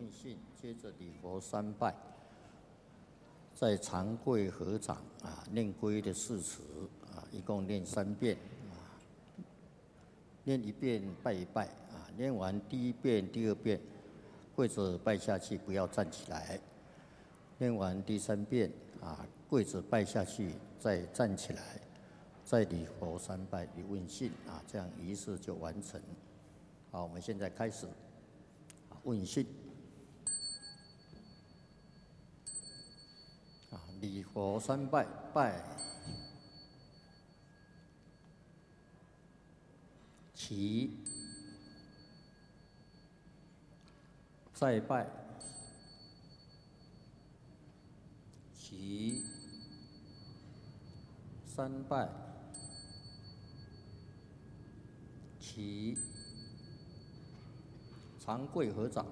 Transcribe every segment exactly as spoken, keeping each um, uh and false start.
问讯，接着礼佛三拜，在长跪合掌啊，念皈的誓词啊，一共念三遍啊，念一遍拜一拜啊，念完第一遍、第二遍，跪着拜下去，不要站起来。念完第三遍啊，跪着拜下去，再站起来，再礼佛三拜，礼问讯啊，这样仪式就完成。好，我们现在开始问讯。啊，礼佛三拜，拜，起，再拜，起，三拜，起，长跪合掌。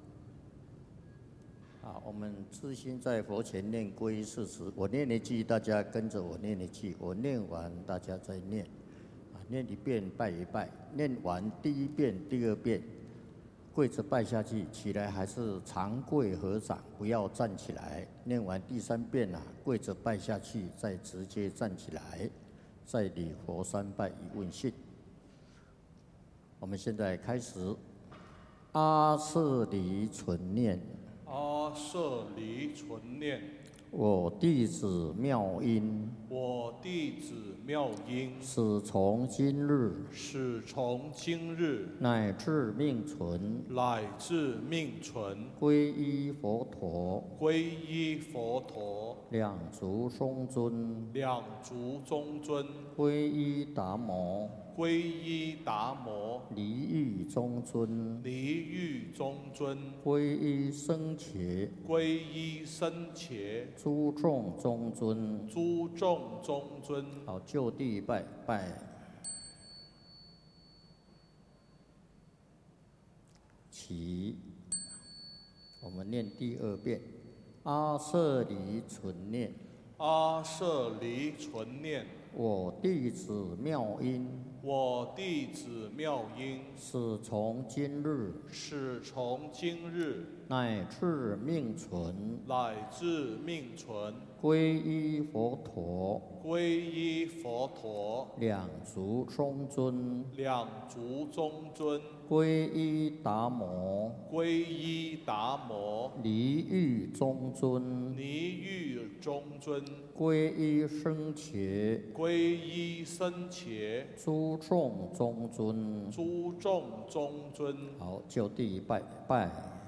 啊，我们自心在佛前念皈依誓词，我念一句，大家跟着我念一句，我念完大家再念。啊，念一遍拜一拜，念完第一遍、第二遍，跪着拜下去，起来还是长跪合掌，不要站起来。念完第三遍啊，跪着拜下去，再直接站起来，再礼佛三拜一问讯。我们现在开始阿舍离存念。 阿舍离存念， 我弟子妙音， 我弟子妙音， 始从今日， 始从今日乃至命存， 乃至命存， 皈依佛陀， 皈依佛陀， 两足中尊， 两足中尊， 皈依达摩， 皈依达摩， 离欲中尊， 离欲中尊， 皈依僧伽， 皈依僧伽， 诸众中尊， 诸众中尊。 好，就地拜拜。起，我们念第二遍，阿舍离存念。 阿舍离存念， 我弟子妙音， 我弟子妙音， 始从今日， 始从今日乃至命存， 乃至命存， 皈依佛陀， 皈依佛陀， 两足中尊， 两足中尊， 皈依达摩， 皈依达摩， 离欲中尊， 离欲中尊， 皈依僧伽， 皈依僧伽， 诸众中尊， 诸众中尊。 好，就地拜拜。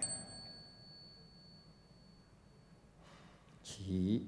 起，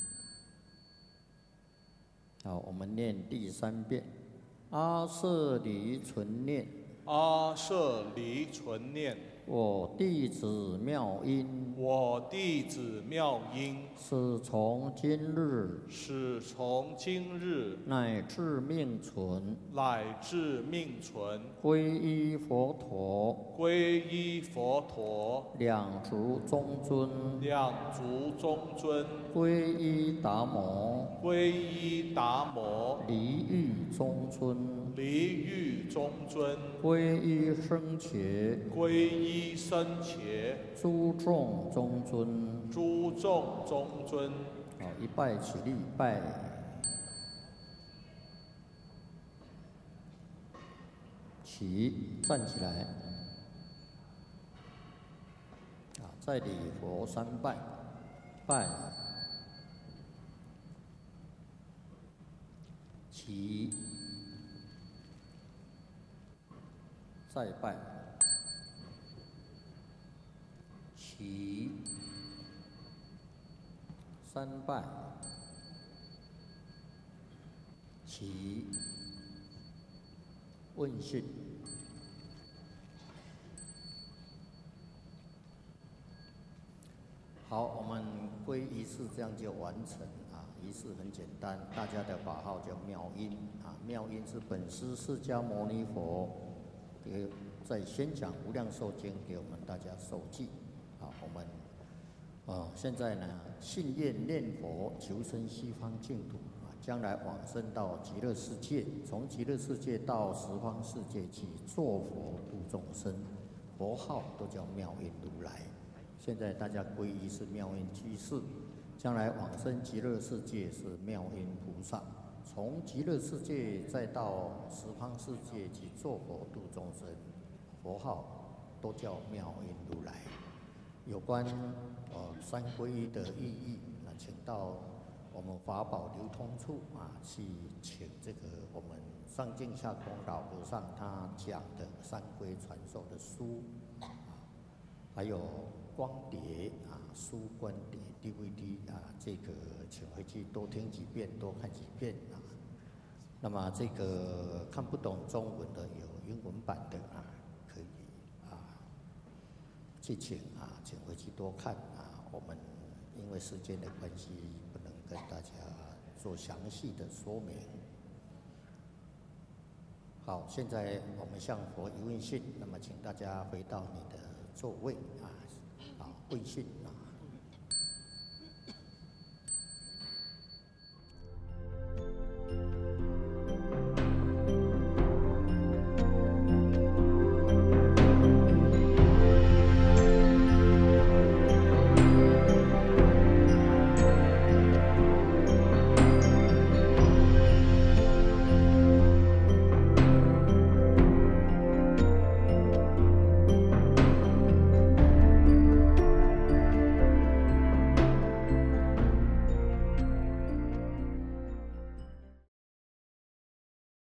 好，我们念第三遍，阿舍离存念。 阿舍离存念， 我弟子妙音， 我弟子妙音， 始从今日， 始从今日乃至命存， 乃至命存， 皈依佛陀， 皈依佛陀， 两足中尊， 两足中尊， 皈依达摩， 皈依达摩， 离欲中尊， 离欲中尊， 皈依僧伽， 皈依僧伽， 诸众中尊， 诸众中尊。 好，一拜起立，拜。起，站起来。啊，再礼佛三拜，拜。起，再拜。起，三拜。起，问讯。好，我们皈依仪式这样就完成啊。仪式很简单，大家的法号叫妙音啊。妙音是本师释迦牟尼佛给在宣讲《无量寿经》给我们大家受记。好，我们哦，现在呢，信愿念佛，求生西方净土啊，将来往生到极乐世界，从极乐世界到十方世界去做佛度众生，佛号都叫妙音如来。 现在大家皈依是妙音居士，将来往生极乐世界是妙音菩萨。从极乐世界再到十方世界去做佛度众生，佛号都叫妙音如来。有关呃三皈依的意义，那请到我们法宝流通处啊去请这个我们上净下空老和尚他讲的三皈传授的书啊，还有光碟啊、书观碟、D V D 啊，这个请回去多听几遍，多看几遍啊。那么这个看不懂中文的有英文版的啊，可以啊去请啊，请回去多看啊。我们因为时间的关系，不能跟大家做详细的说明。好，现在我们向佛一问讯，那么请大家回到你的座位啊，好，问讯啊。